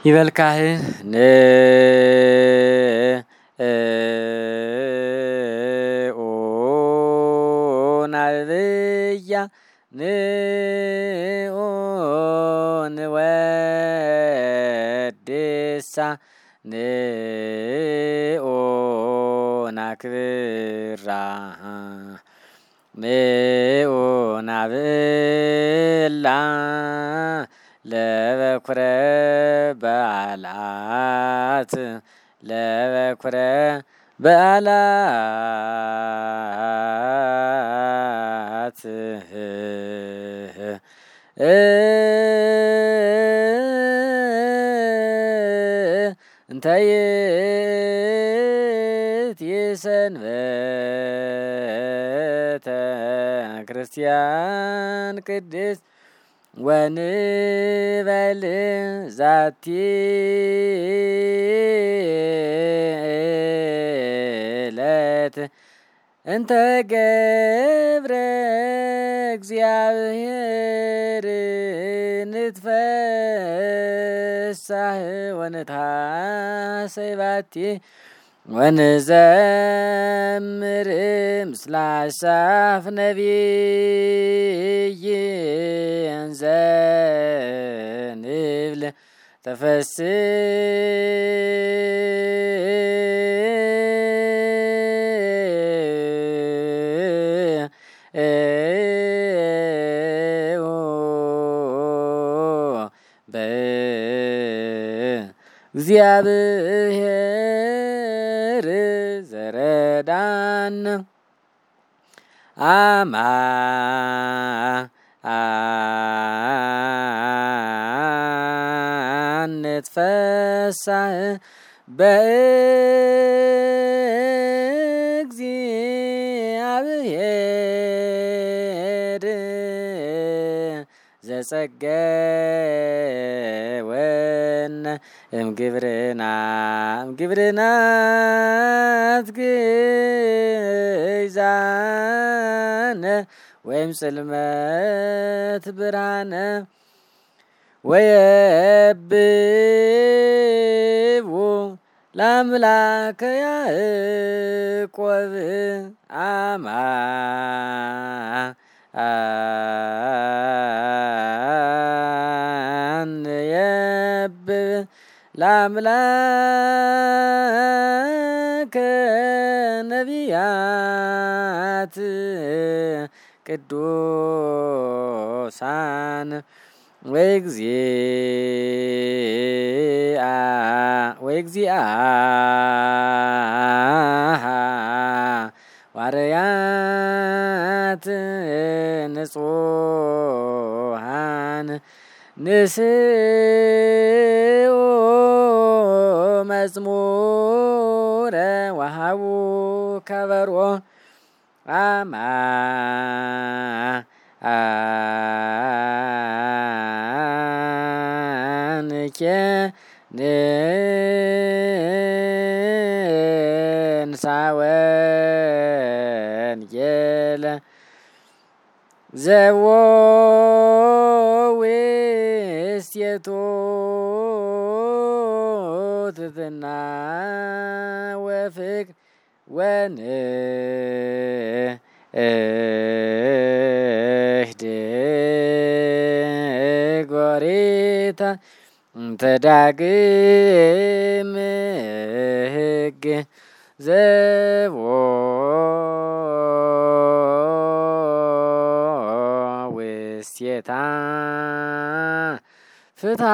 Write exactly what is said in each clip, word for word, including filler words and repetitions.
ይበልካህን ነ ኦ ናብያ ነ ኦ ንወድሳ ነ ኦ ናክብራ ነ ኦ ናብላ ለበኩረ በዓላት ለበኩረ በዓላት እንተይት የሰንበተ ክርስቲያን ቅድስት ወንበል ዛቲ ዕለት እንተ ገብረ እግዚአብሔር ንትፈሳህ ወንታሰይ ባቲ ወንዘምር ምስለ አሳፍ ነቢይ እንዘ ንብል እግዚአብሔር ዘረዳን አማ አንትፈሳህ በእግዚአብሔር ዘጸገወነ እምግብርና እምግብርናት ግዛነ ወይም ጽልመት ብርሃነ ወየብቡ ለአምላከ ያዕቆብ አማ አንየብብ ለአምላከ ነቢያት ቅዱሳን ወእግዚአ ወእግዚአ ዋርያት ንጹሃን ንስኡ መዝሙረ ወሃቡ ከበሮ አማ አንኬ ንንሳ ወንጌለ ዘዎ ውስቴቱ ትሕትና ወፍቅር ወንእህድ ጎሪታ እንተ ዳግም ሕግ ዘቦ ውስቴታ ፍትሐ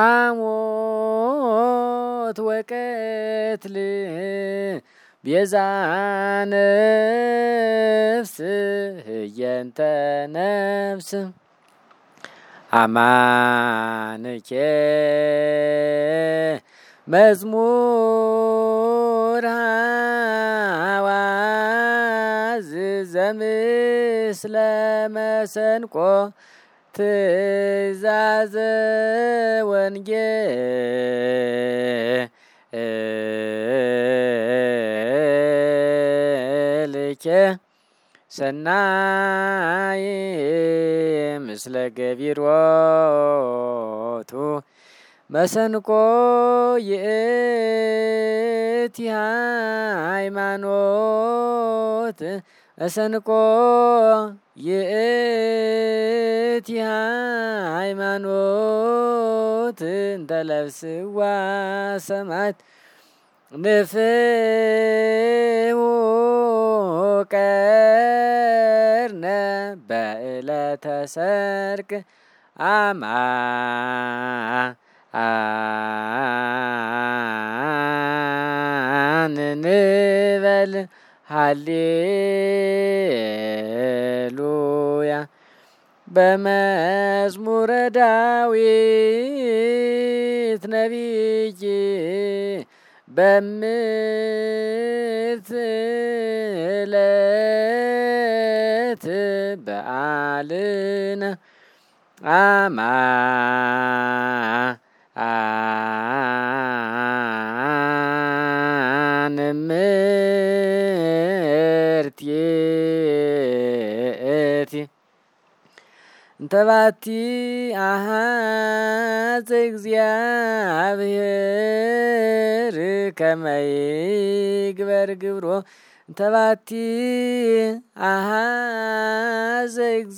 ሞት ወቀትል ቤዛ ነፍስ ህየንተ ነፍስ አማንኬ መዝሙር ሐዋዝ ዘምስለ መሰንቆ ትእዛዘ ወንጌልከ ሰናይ ምስለ ገቢሮቱ መሰንቆ ይእቲ ሃይማኖት መሰንቆ ይእቲ ሃይማኖት እንተ ለብስዋ ሰማዕት ንፍሑ ቀርነ በዕለተ ሰርክ አማ አንንበል ሃሌሉያ። በመዝሙረ ዳዊት ነቢይ በምትእለት በዓልነ አማ አንምርት ይእቲ እንተባቲ አሐዘ እግዚአብሔር ከመ ይግበር ግብሮ እንተባቲ አሐዘ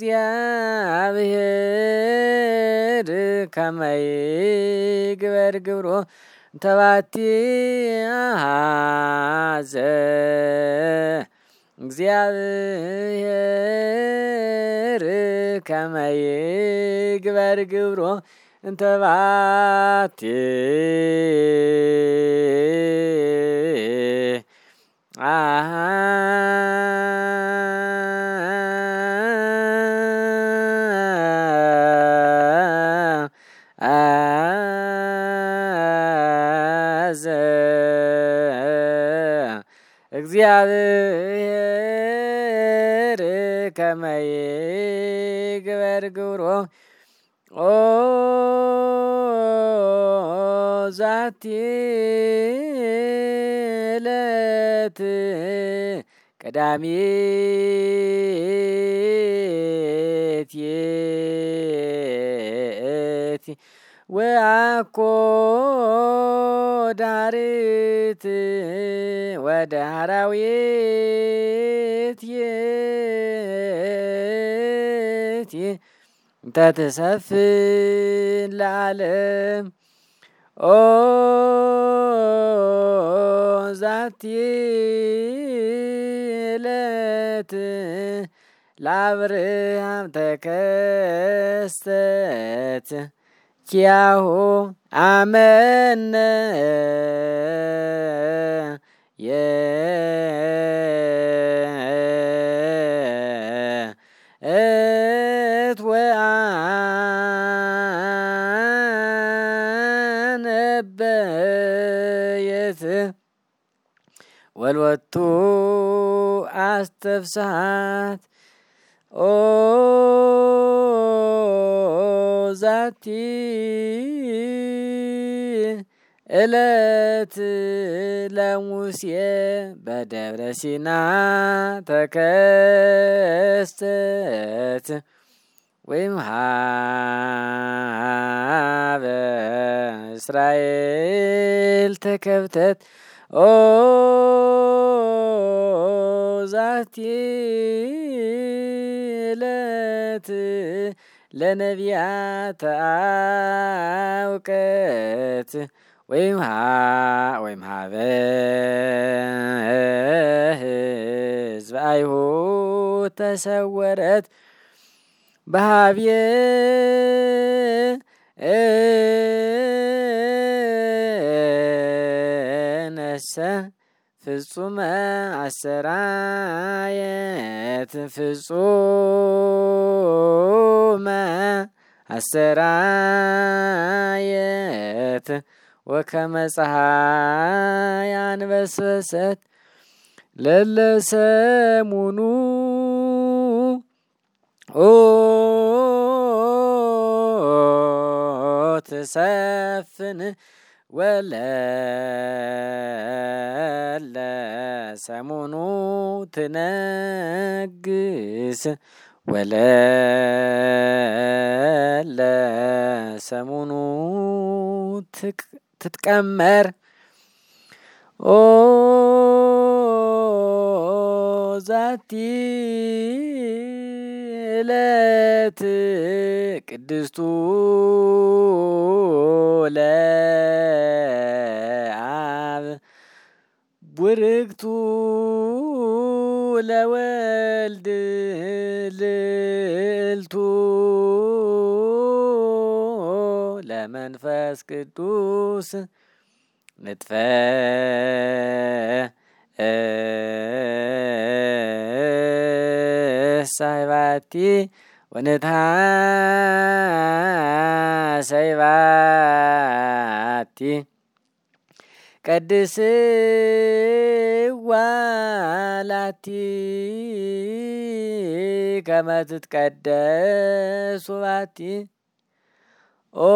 እግዚአብሔር ከመ ይግበር ግብሮ እንተባቲ አሐዘ እግዚአብሔር ከመ ይግበር ግብሮ እንተባቲ አሐዘ እግዚአብሔር ከመ ይግበር ግብሮ ኦ ዛቲ ዕለት ቀዳሚት ይእቲ ወአኮ ዳሪት ወዳህራዊት ይእቲ እንተ ትሰፍን ለዓለም ኦ ዛቲ ዕለት ለአብርሃም ተከስተት ኪያሁ አመነ የእት ወአነበየት ወልወቱ አስተፍስሐት ኦ ዛቲ ዕለት ለሙሴ በደብረ ሲና ተከስተት ወይምሃበ እስራኤል ተከብተት ኦ ዛቲ ዕለት ለነቢያት አውቀት ወይምሃበ ሕዝበ አይሁድ ተሰወረት በሀብየ ነሰ ፍጹመ አሰራየት ፍጹመ አሰራየት ወከመ ፀሐይ አንበስበሰት ለለሰሙኑ ኦ ትሰፍን ወለለ ሰሙኑ ትነግስ ወለለ ሰሙኑ ትትቀመር ኦ ዛቲ ዕለት ቅድስቱ ለአብ ቡርክቱ ለወልድ ልዕልቱ ለመንፈስ ቅዱስ ንጥፈ ሳይባቲ ወንታሰይ ባቲ ቀድስዋ ላቲ ከመ ትትቀደስ ባቲ ኦ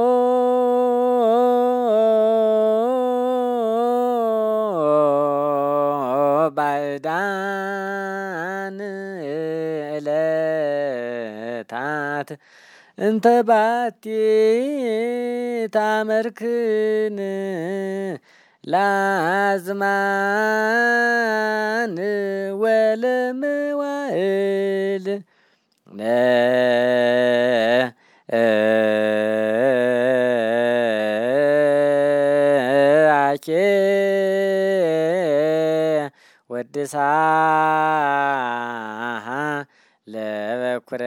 ባዕዳን ዕለታት እንተ ባቲ ታመርክን ለአዝማን ወለመዋዕል ነአኬ ወድሳሃ ለበኩረ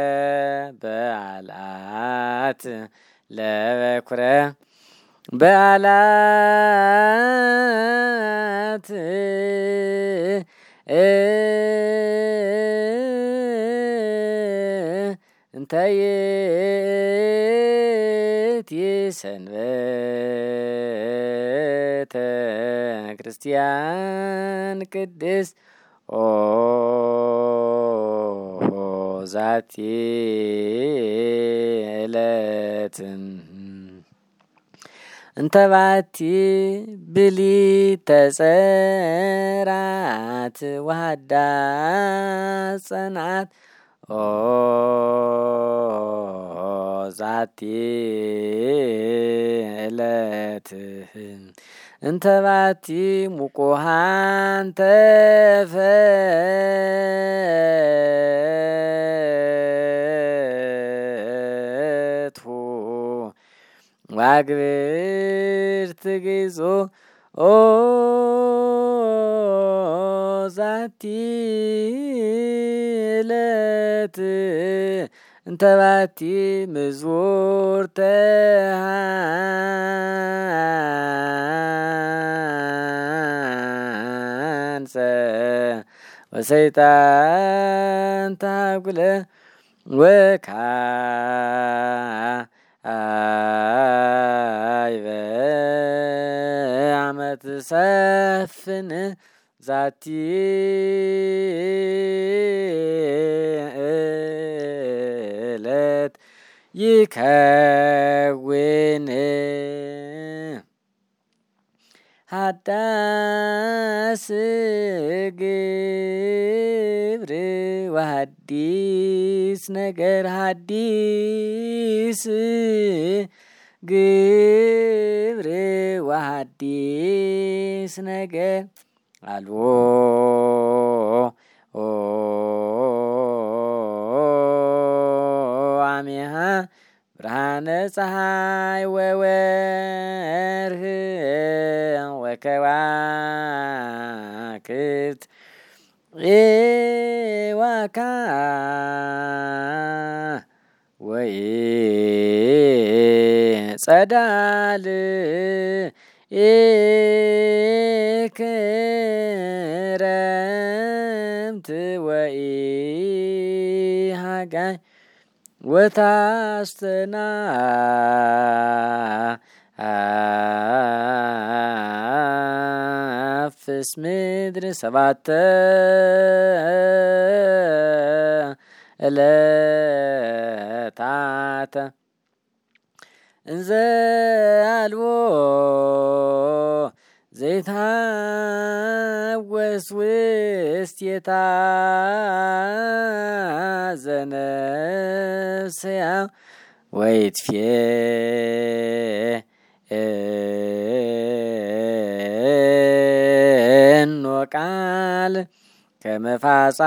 በዓላት ለበኩረ በዓላት እንተ ይእቲ ሰንበተ ክርስቲያን ቅድስት ኦ ዛቲ ዕለት እንተ ባቲ ብሊተ ጸራት ወሃዳስ ጸንዓት ኦ ዛቲ ዕለት እንተ ባቲ ሙቁሃን ተፈትሑ ዋግብርት ግዞ ኦ ዛቲ ዕለት እንተ ባቲ ምዝሙርተ ሃንጸ ወሰይጣን ታጉለ ወካዕበ አመት ሰፍን ዛቲ ዕለት ይከውን ሀዳስ ግብር ወሀዲስ ነገር ሀዲስ ግብር ወሀዲስ ነገር አልቦ አሜሃ ብርሃነ ፀሐይ ወወርህ ወከዋክብት ዋካ ወይ ጸዳል ክረምት ወይ ሃጋይ ወታስተና አፍስ ምድር ሰባተ ዕለታተ እንዘ አልቦ ዘይታወስ ውስቴታ ዘ ነፍስያ ወይትፌ እኖ ቃል ከመፋጻ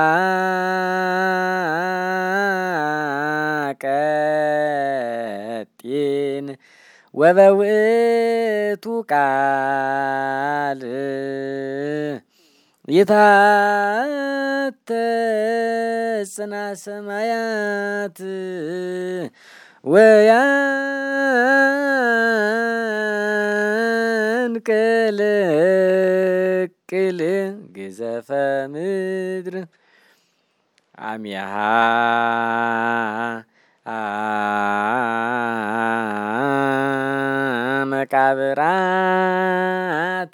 ቀጢን ወበውእቱ ቃል ይታተጽና ሰማያት ወያንቀለቅል ግዘፈ ምድር አሚሃ መቃብራት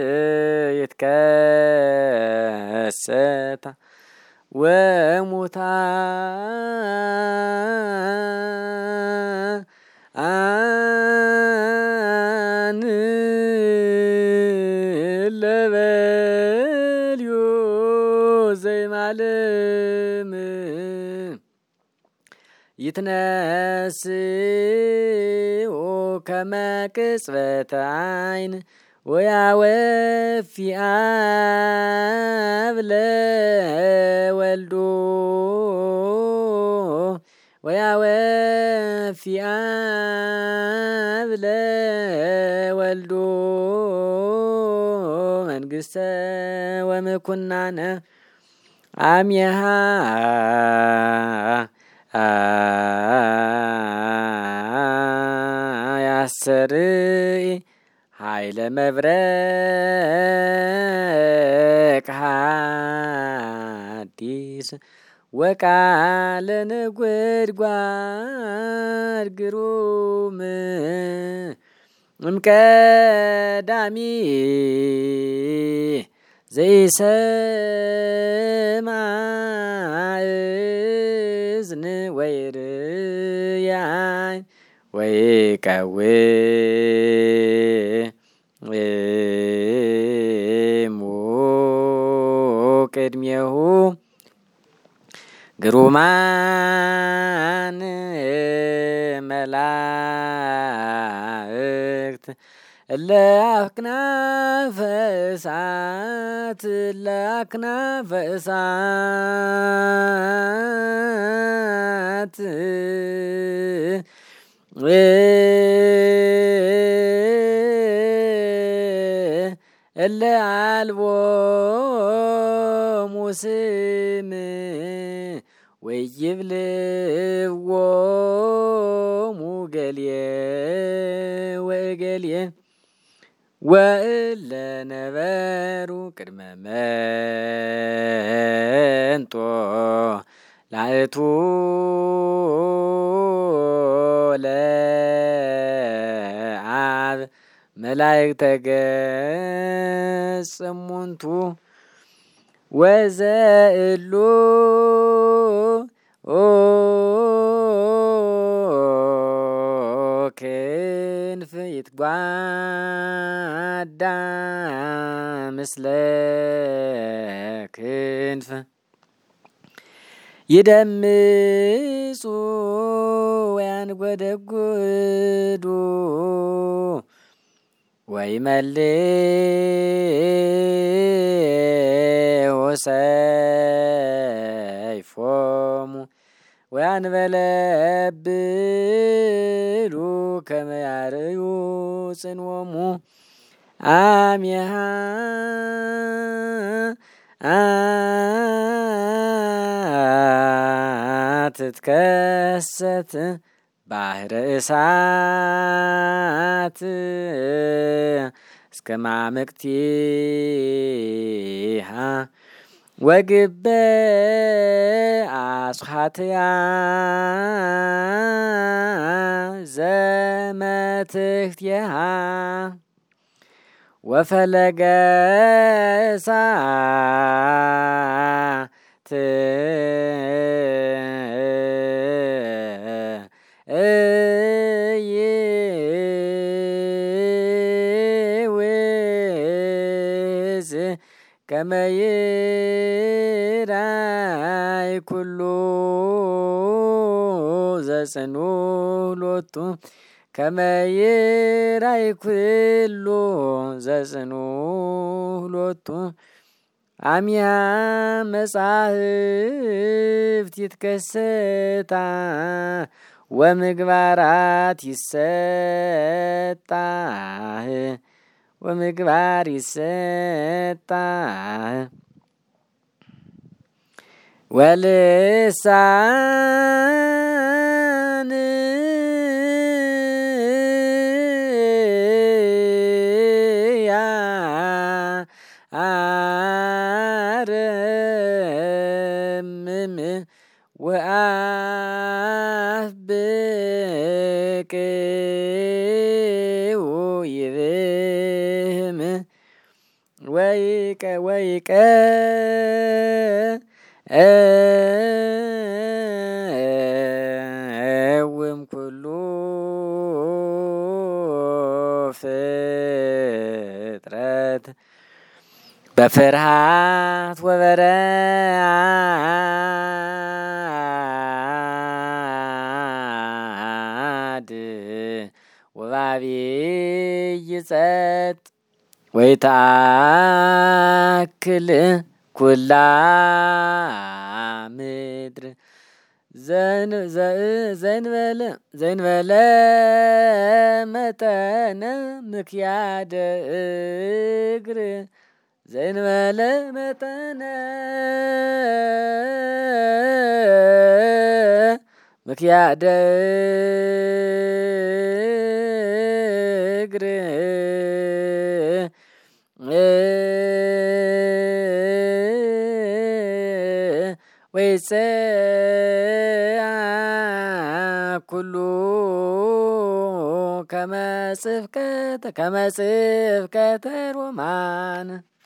ይትከሰታ ወሙታን ለበልዮ ዘይማልም ይትነስኡ ከመ ቅጽበተ ዓይን ወያወፊ አብ ለወልዱ ወያወፊ አብ ለወልዱ መንግሥተ ወምኩናነ አምየሃ ያሰርይ ኃይለ መብረቅ ሐዲስ ወቃለ ነጎድጓድ ግሩም እምቀዳሚ ዘይሰምዐ እዝን ወይርአይ ወይቀውሙ ቅድሜሁ ግሩማን መላእክት እለ አክናፈ እሳት እለ አክናፈ እሳት እለ አልቦሙ ስም ወይብልዎሙ ገሌ ወእገሌ ወእለ ነበሩ ቅድመ መንጦ ላእቱ ለአብ መላእክተ ገጽ እሙንቱ ወዘእሉ ክንፍ ይትጓዳ ምስለ ክንፍ ይደምጹ ወያንጐደጕዱ ወይመልኡ ሰይፎሙ ወያንበለብሉ ከመ ያርዩ ጽንዖሙ አምየሃ ትትከሰት ባህረ እሳት እስከ ማምቅቲሃ ወግበ አጽሓትያ ዘመትሕቲሃ ወፈለገ እሳት እይውዝ ከመ ይራይ ኩሉ ዘጽኑዕ ሎቱ ከመ ይርአይ ኩሉ ዘጽኑዕ ሎቱ አሚሃ መጻሕፍት ይትከሰታ ወምግባራት ይሰጣህ ወምግባር ይሰጣህ ወልሳን ያ አረምም ወአፍ ብቅው ይብህም ወይቀ ወይቀ እውም ኩሉ ፍጥረት በፍርሃት ወበረአድ ወባቢይ ጸጥ ወይትአክል ኩላ ምድር ዘእንበለ ዘእንበለ መጠነ ምክያደ እግር ዘእንበለ መጠነ ምክያደ እግር ወይጼአ ኩሉ ከመ ጽፍቀተ ከመ ጽፍቀተ ሮማን